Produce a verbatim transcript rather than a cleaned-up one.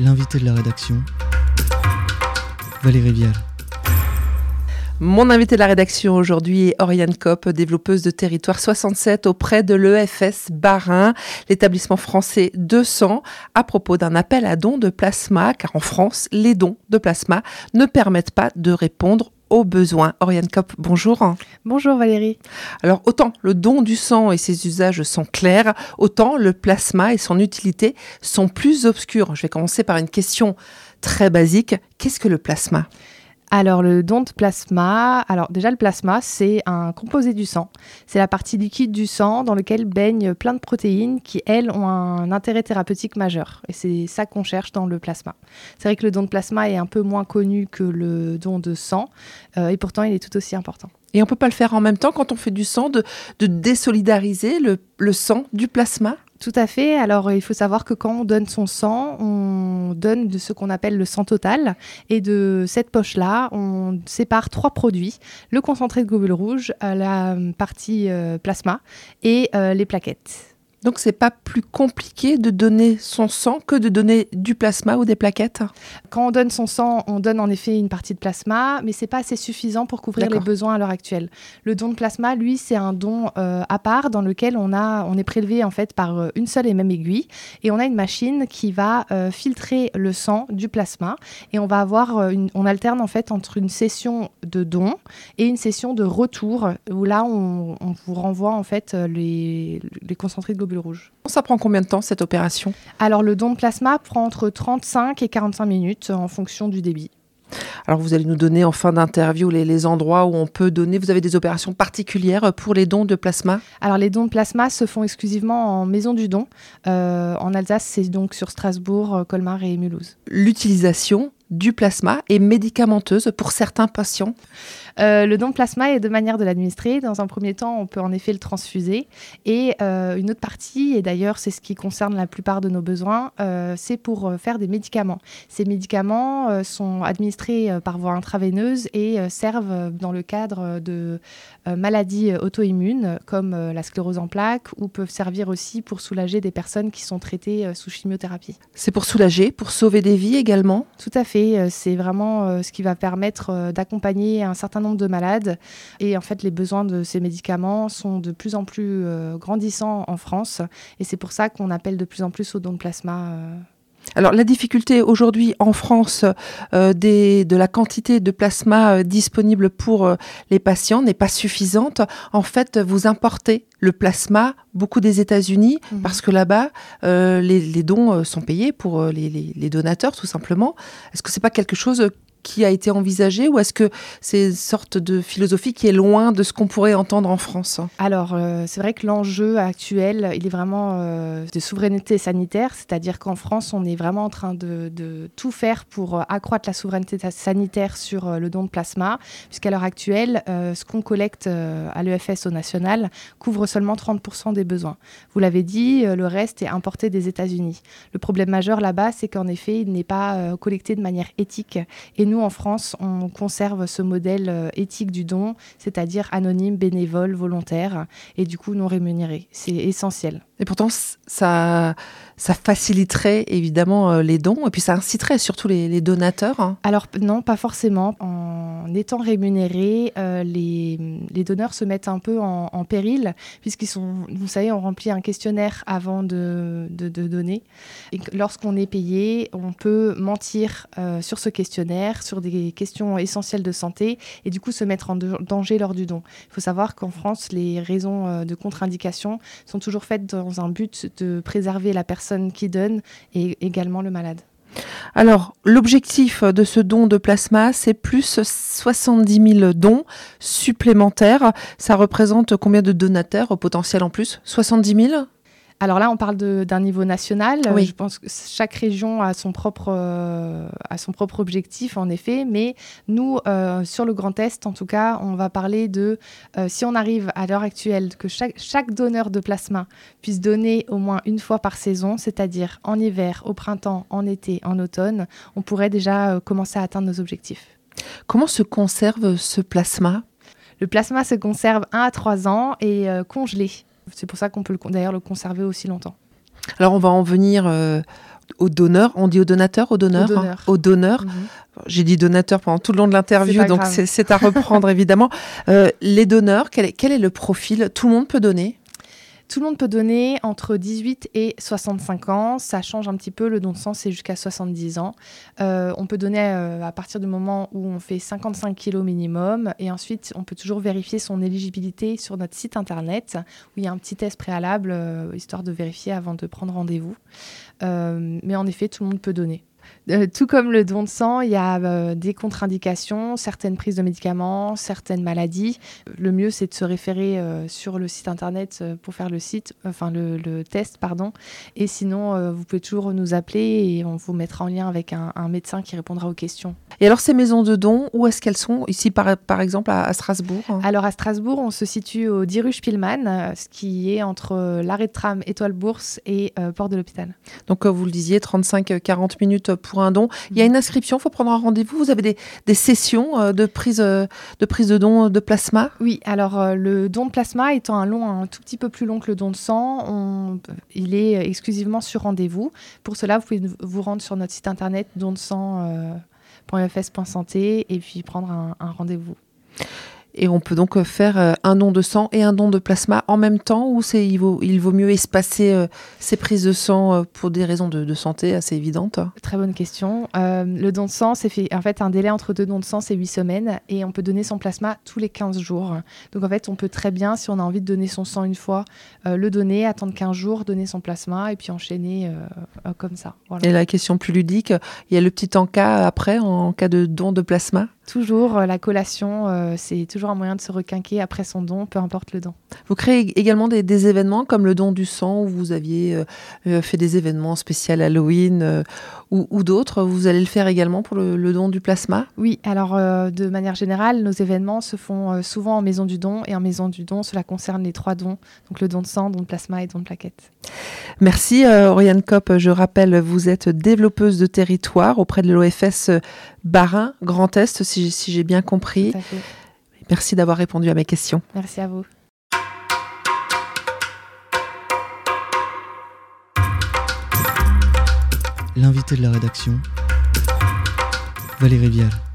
L'invité de la rédaction, Valérie Vial. Mon invité de la rédaction aujourd'hui est Oriane Kopp, développeuse de territoire soixante-sept auprès de l'E F S Bas-Rhin, l'établissement français de sang, à propos d'un appel à dons de plasma, car en France, les dons de plasma ne permettent pas de répondre aux besoins. Oriane Kopp, bonjour. Bonjour Valérie. Alors autant le don du sang et ses usages sont clairs, autant le plasma et son utilité sont plus obscurs. Je vais commencer par une question très basique. Qu'est-ce que le plasma ? Alors le don de plasma, alors déjà le plasma c'est un composé du sang. C'est la partie liquide du sang dans lequel baignent plein de protéines qui elles ont un intérêt thérapeutique majeur. Et c'est ça qu'on cherche dans le plasma. C'est vrai que le don de plasma est un peu moins connu que le don de sang euh, et pourtant il est tout aussi important. Et on ne peut pas le faire en même temps quand on fait du sang, de, de désolidariser le, le sang du plasma ? Tout à fait. Alors, il faut savoir que quand on donne son sang, on donne de ce qu'on appelle le sang total. Et de cette poche-là, on sépare trois produits. Le concentré de globules rouges, la partie euh, plasma et euh, les plaquettes. Donc, c'est pas plus compliqué de donner son sang que de donner du plasma ou des plaquettes ? Quand on donne son sang, on donne en effet une partie de plasma, mais c'est pas assez suffisant pour couvrir D'accord. les besoins à l'heure actuelle. Le don de plasma, lui, c'est un don euh, à part dans lequel on, a, on est prélevé en fait par euh, une seule et même aiguille et on a une machine qui va euh, filtrer le sang du plasma et on va avoir euh, une, on alterne en fait entre une session de don et une session de retour où là on, on vous renvoie en fait les, les concentrés de globules rouge. Ça prend combien de temps cette opération ? Alors le don de plasma prend entre trente-cinq et quarante-cinq minutes en fonction du débit. Alors vous allez nous donner en fin d'interview les, les endroits où on peut donner. Vous avez des opérations particulières pour les dons de plasma ? Alors les dons de plasma se font exclusivement en maison du don. Euh, en Alsace, c'est donc sur Strasbourg, Colmar et Mulhouse. L'utilisation du plasma est médicamenteuse pour certains patients ? Euh, le don de plasma est deux manières de l'administrer. Dans un premier temps, on peut en effet le transfuser. Et euh, une autre partie, et d'ailleurs c'est ce qui concerne la plupart de nos besoins, euh, c'est pour euh, faire des médicaments. Ces médicaments euh, sont administrés euh, par voie intraveineuse et euh, servent euh, dans le cadre de euh, maladies auto-immunes comme euh, la sclérose en plaques ou peuvent servir aussi pour soulager des personnes qui sont traitées euh, sous chimiothérapie. C'est pour soulager, pour sauver des vies également ? Tout à fait. Euh, c'est vraiment euh, ce qui va permettre euh, d'accompagner un certain nombre de malades. Et en fait, les besoins de ces médicaments sont de plus en plus euh, grandissants en France. Et c'est pour ça qu'on appelle de plus en plus au don de plasma. Euh... Alors, la difficulté aujourd'hui en France euh, des, de la quantité de plasma euh, disponible pour euh, les patients n'est pas suffisante. En fait, vous importez le plasma beaucoup des États-Unis mmh. parce que là-bas, euh, les, les dons euh, sont payés pour euh, les, les, les donateurs, tout simplement. Est-ce que c'est pas quelque chose qui a été envisagé ou est-ce que c'est une sorte de philosophie qui est loin de ce qu'on pourrait entendre en France ? Alors, euh, c'est vrai que l'enjeu actuel, il est vraiment euh, de souveraineté sanitaire, c'est-à-dire qu'en France, on est vraiment en train de, de tout faire pour euh, accroître la souveraineté sanitaire sur euh, le don de plasma, puisqu'à l'heure actuelle, euh, ce qu'on collecte euh, à l'E F S au national couvre seulement trente pour cent des besoins. Vous l'avez dit, euh, le reste est importé des États-Unis. Le problème majeur là-bas, c'est qu'en effet, il n'est pas euh, collecté de manière éthique. Et nous, en France, on conserve ce modèle euh, éthique du don, c'est-à-dire anonyme, bénévole, volontaire, et du coup non rémunéré. C'est essentiel. Et pourtant, ça, ça faciliterait évidemment euh, les dons, et puis ça inciterait surtout les, les donateurs. Hein. Alors non, pas forcément. En étant rémunérés, euh, les, les donneurs se mettent un peu en, en péril, puisqu'ils sont, vous savez, on remplit un questionnaire avant de, de, de donner. Et lorsqu'on est payé, on peut mentir euh, sur ce questionnaire, sur des questions essentielles de santé, et du coup se mettre en de, danger lors du don. Il faut savoir qu'en France, les raisons euh, de contre-indication sont toujours faites dans un but de préserver la personne qui donne et également le malade. Alors, l'objectif de ce don de plasma, c'est plus soixante-dix mille dons supplémentaires. Ça représente combien de donateurs au potentiel en plus ? soixante-dix mille ? Alors là, on parle de, d'un niveau national. Oui. Je pense que chaque région a son propre, euh, a son propre objectif, en effet. Mais nous, euh, sur le Grand Est, en tout cas, on va parler de, euh, si on arrive à l'heure actuelle, que chaque, chaque donneur de plasma puisse donner au moins une fois par saison, c'est-à-dire en hiver, au printemps, en été, en automne, on pourrait déjà euh, commencer à atteindre nos objectifs. Comment se conserve ce plasma ? Le plasma se conserve un à trois ans et euh, congelé. C'est pour ça qu'on peut le, d'ailleurs le conserver aussi longtemps. Alors on va en venir euh, Aux donneurs, on dit aux donateurs, aux donneurs, Aux donneurs. Hein, aux donneurs. Mm-hmm. J'ai dit donateur pendant tout le long de l'interview, donc c'est, c'est à reprendre évidemment. Euh, les donneurs, quel est, quel est le profil ? Tout le monde peut donner ? Tout le monde peut donner entre dix-huit et soixante-cinq ans. Ça change un petit peu. Le don de sang, c'est jusqu'à soixante-dix ans. Euh, on peut donner euh, à partir du moment où on fait cinquante-cinq kilos minimum. Et ensuite, on peut toujours vérifier son éligibilité sur notre site internet, où il y a un petit test préalable, euh, histoire de vérifier avant de prendre rendez-vous. Euh, mais en effet, tout le monde peut donner. Euh, tout comme le don de sang, il y a euh, des contre-indications, certaines prises de médicaments, certaines maladies. Le mieux, c'est de se référer euh, sur le site internet euh, pour faire le site, enfin le, le test, pardon. Et sinon, euh, vous pouvez toujours nous appeler et on vous mettra en lien avec un, un médecin qui répondra aux questions. Et alors, ces maisons de dons, où est-ce qu'elles sont ? Ici, par, par exemple, à, à Strasbourg ? Alors, à Strasbourg, on se situe au dix rue Spielmann, euh, ce qui est entre euh, l'arrêt de tram Étoile Bourse et euh, Porte de l'Hôpital. Donc, euh, vous le disiez, trente-cinq à quarante minutes pour un don. Il y a une inscription, il faut prendre un rendez-vous. Vous avez des, des sessions euh, de, prise, euh, de prise de don de plasma ? Oui, alors euh, le don de plasma étant un long un tout petit peu plus long que le don de sang, on, il est exclusivement sur rendez-vous. Pour cela, vous pouvez vous rendre sur notre site internet don de sang point f s point santé et puis prendre un, un rendez-vous. Et on peut donc faire un don de sang et un don de plasma en même temps, ou c'est, il, vaut, il vaut mieux espacer euh, ces prises de sang euh, pour des raisons de, de santé assez évidentes ? Très bonne question. Euh, le don de sang, c'est fait, en fait un délai entre deux dons de sang, c'est huit semaines et on peut donner son plasma tous les quinze jours. Donc en fait, on peut très bien, si on a envie de donner son sang une fois, euh, le donner, attendre quinze jours, donner son plasma et puis enchaîner euh, euh, comme ça. Voilà. Et la question plus ludique, il y a le petit encas après, en cas de don de plasma ? Toujours, euh, la collation, euh, c'est toujours un moyen de se requinquer après son don, peu importe le don. Vous créez également des, des événements comme le don du sang, où vous aviez euh, fait des événements spéciaux Halloween euh, ou, ou d'autres. Vous allez le faire également pour le, le don du plasma ? Oui, alors euh, de manière générale, nos événements se font euh, souvent en maison du don. Et en maison du don, cela concerne les trois dons, donc le don de sang, don de plasma et don de plaquettes. Merci euh, Oriane Kopp. Je rappelle, vous êtes développeuse de territoire auprès de l'O F S Bas-Rhin, Grand Est, si, si j'ai bien compris. Tout à fait. Merci d'avoir répondu à mes questions. Merci à vous. L'invité de la rédaction, Valérie Vial.